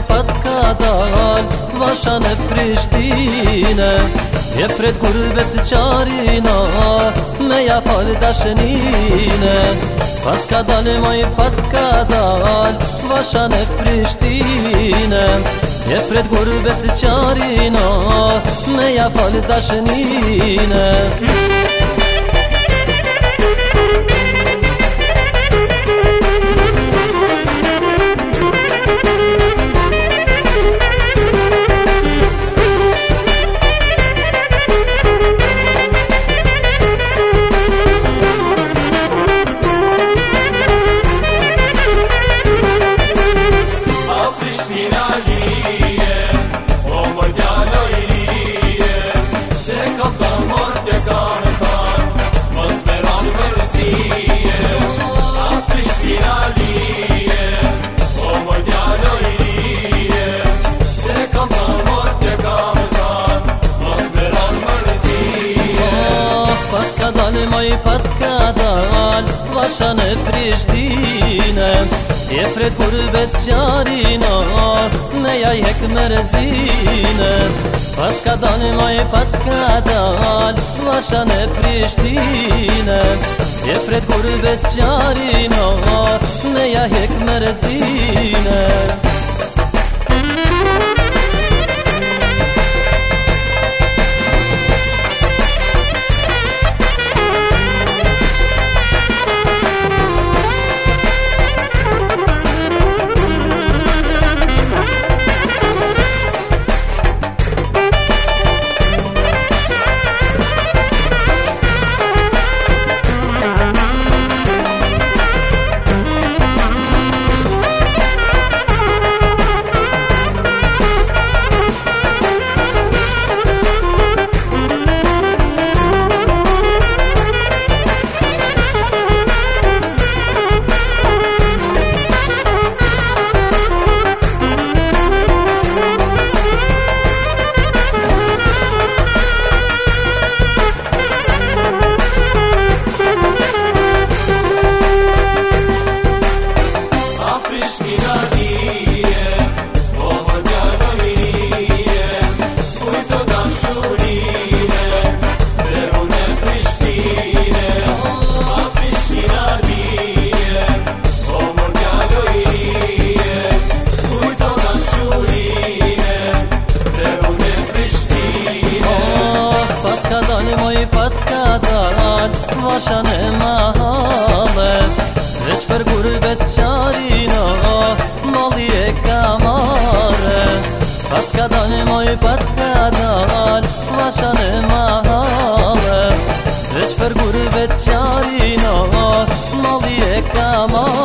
pas ka dal Vasha në Prishtine Je pret gurbet qarina Me ja fal dashnine Pas ka dal moj pas ka dal Vasha në Prishtine Je pret gurbet qarina Me ja fal dashnine Moj pas ka dal Vasha në Prishtine Je pret gurbet qarina Me ja jek mërzine Pas ka dal moj pas ka dal Vasha në Prishtine Je pret gurbet qarina Me ja jek mërzine Pas ka dal Vasha në mahalet Veç për gurbet qarina Molli e ka mare Pas ka dal moj pas ka dal Vasha në mahalet Veç për gurbet qarina Molli e ka mare